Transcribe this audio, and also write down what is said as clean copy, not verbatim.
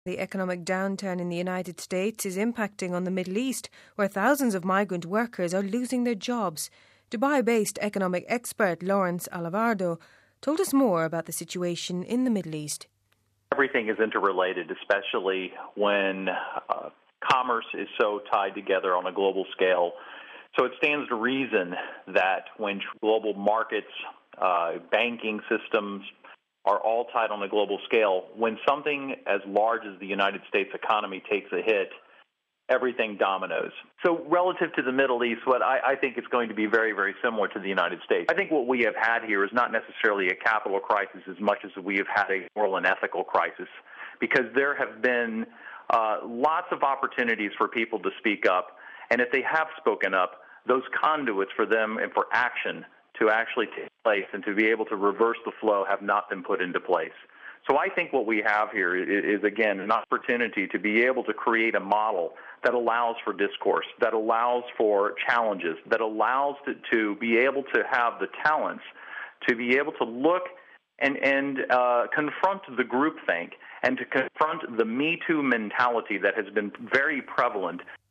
The economic downturn in the United States is impacting on the Middle East, where thousands of migrant workers are losing their jobs. Dubai-based economic expert Lawrence Alivardo told us more about the situation in the Middle East. Everything is interrelated, especially when commerce is so tied together on a global scale. So it stands to reason that when global markets, banking systems, are all tied on a global scale, when something as large as the United States economy takes a hit, everything dominoes. So relative to the Middle East, what I think is going to be very, very similar to the United States. I think what we have had here is not necessarily a capital crisis as much as we have had a moral and ethical crisis, because there have been lots of opportunities for people to speak up, and if they have spoken up, those conduits for them and for action to actually take place and to be able to reverse the flow have not been put into place. So I think what we have here is, again, an opportunity to be able to create a model that allows for discourse, that allows for challenges, that allows to be able to have the talents to be able to look and confront the groupthink and to confront the Me Too mentality that has been very prevalent